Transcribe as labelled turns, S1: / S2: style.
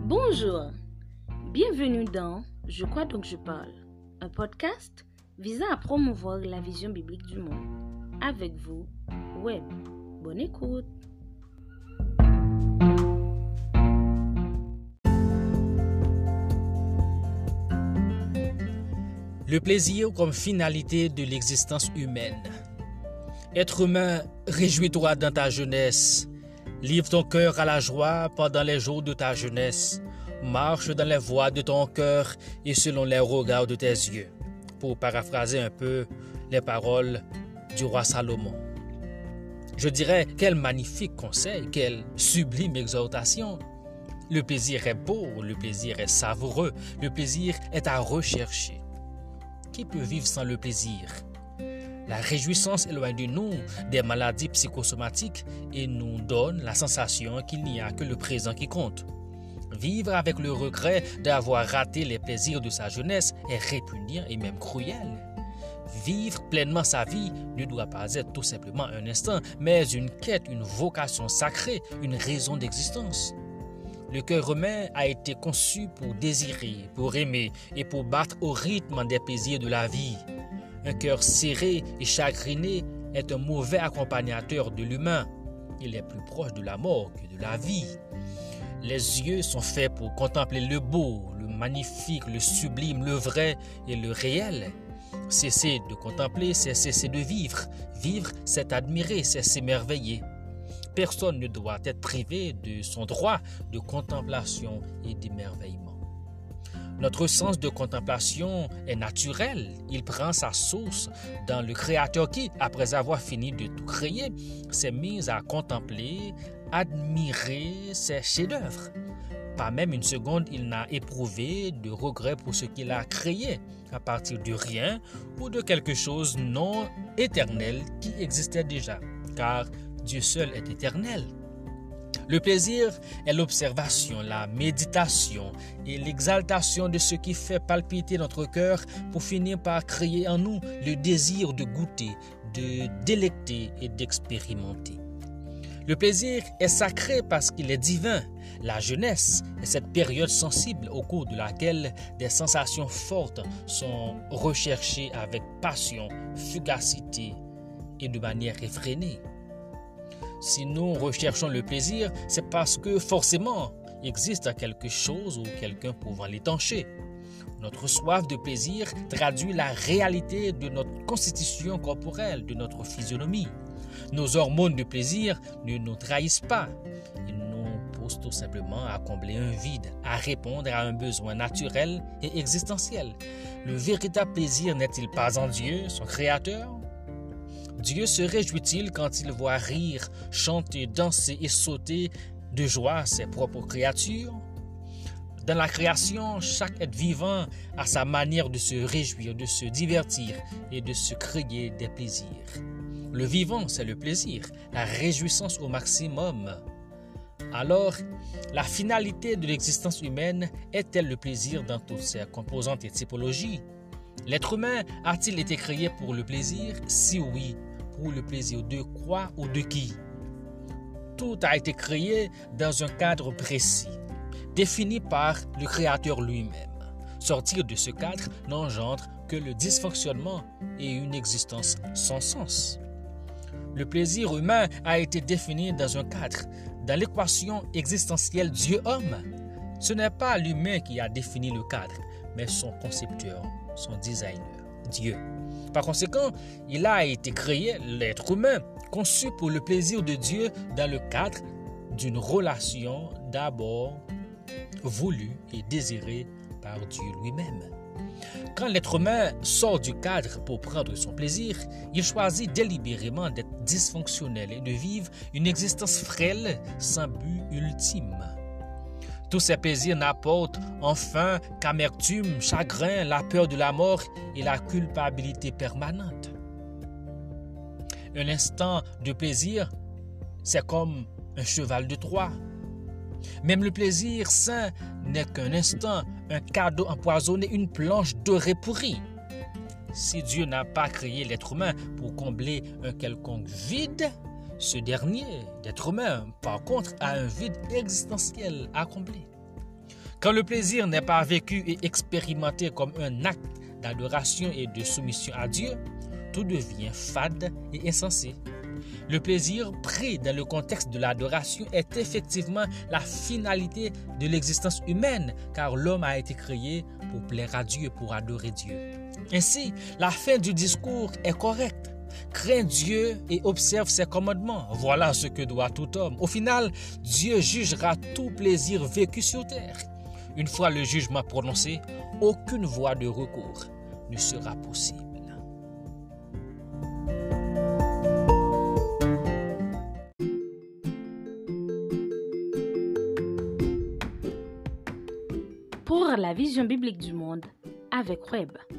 S1: Bonjour, bienvenue dans Je crois donc je parle, un podcast visant à promouvoir la vision biblique du monde. Avec vous, Web. Bonne écoute.
S2: Le plaisir comme finalité de l'existence humaine. Être humain, réjouis-toi dans ta jeunesse. Livre ton cœur à la joie pendant les jours de ta jeunesse. Marche dans les voies de ton cœur et selon les regards de tes yeux. Pour paraphraser un peu les paroles du roi Salomon. Je dirais, quel magnifique conseil, quelle sublime exhortation. Le plaisir est beau, le plaisir est savoureux, le plaisir est à rechercher. Qui peut vivre sans le plaisir? La réjouissance éloigne de nous des maladies psychosomatiques et nous donne la sensation qu'il n'y a que le présent qui compte. Vivre avec le regret d'avoir raté les plaisirs de sa jeunesse est répugnant et même cruel. Vivre pleinement sa vie ne doit pas être tout simplement un instant, mais une quête, une vocation sacrée, une raison d'existence. Le cœur humain a été conçu pour désirer, pour aimer et pour battre au rythme des plaisirs de la vie. Un cœur serré et chagriné est un mauvais accompagnateur de l'humain. Il est plus proche de la mort que de la vie. Les yeux sont faits pour contempler le beau, le magnifique, le sublime, le vrai et le réel. Cesser de contempler, c'est cesser de vivre. Vivre, c'est admirer, c'est s'émerveiller. Personne ne doit être privé de son droit de contemplation et d'émerveillement. Notre sens de contemplation est naturel. Il prend sa source dans le Créateur qui, après avoir fini de tout créer, s'est mis à contempler, admirer ses chefs-d'œuvre. Pas même une seconde, il n'a éprouvé de regret pour ce qu'il a créé à partir de rien ou de quelque chose non éternel qui existait déjà, car Dieu seul est éternel. Le plaisir est l'observation, la méditation et l'exaltation de ce qui fait palpiter notre cœur pour finir par créer en nous le désir de goûter, de délecter et d'expérimenter. Le plaisir est sacré parce qu'il est divin. La jeunesse est cette période sensible au cours de laquelle des sensations fortes sont recherchées avec passion, fugacité et de manière effrénée. Si nous recherchons le plaisir, c'est parce que forcément, il existe quelque chose ou quelqu'un pouvant l'étancher. Notre soif de plaisir traduit la réalité de notre constitution corporelle, de notre physionomie. Nos hormones de plaisir ne nous trahissent pas. Ils nous poussent tout simplement à combler un vide, à répondre à un besoin naturel et existentiel. Le véritable plaisir n'est-il pas en Dieu, son Créateur? Dieu se réjouit-il quand il voit rire, chanter, danser et sauter de joie ses propres créatures? Dans la création, chaque être vivant a sa manière de se réjouir, de se divertir et de se créer des plaisirs. Le vivant, c'est le plaisir, la réjouissance au maximum. Alors, la finalité de l'existence humaine est-elle le plaisir dans toutes ses composantes et typologies? L'être humain a-t-il été créé pour le plaisir? Si oui, pour le plaisir de quoi ou de qui? Tout a été créé dans un cadre précis, défini par le Créateur lui-même. Sortir de ce cadre n'engendre que le dysfonctionnement et une existence sans sens. Le plaisir humain a été défini dans un cadre, dans l'équation existentielle Dieu-homme. Ce n'est pas l'humain qui a défini le cadre, mais son concepteur, son designer, Dieu. Par conséquent, il a été créé, l'être humain, conçu pour le plaisir de Dieu dans le cadre d'une relation d'abord voulue et désirée par Dieu lui-même. Quand l'être humain sort du cadre pour prendre son plaisir, il choisit délibérément d'être dysfonctionnel et de vivre une existence frêle sans but ultime. Tous ces plaisirs n'apportent enfin qu'amertume, chagrin, la peur de la mort et la culpabilité permanente. Un instant de plaisir, c'est comme un cheval de Troie. Même le plaisir sain n'est qu'un instant, un cadeau empoisonné, une planche dorée pourrie. Si Dieu n'a pas créé l'être humain pour combler un quelconque vide, ce dernier, l'être humain, par contre, a un vide existentiel à combler. Quand le plaisir n'est pas vécu et expérimenté comme un acte d'adoration et de soumission à Dieu, tout devient fade et insensé. Le plaisir pris dans le contexte de l'adoration est effectivement la finalité de l'existence humaine, car l'homme a été créé pour plaire à Dieu, pour adorer Dieu. Ainsi, la fin du discours est correcte. Crains Dieu et observe ses commandements. Voilà ce que doit tout homme. Au final, Dieu jugera tout plaisir vécu sur terre. Une fois le jugement prononcé, aucune voie de recours ne sera possible.
S1: Pour la vision biblique du monde avec Web.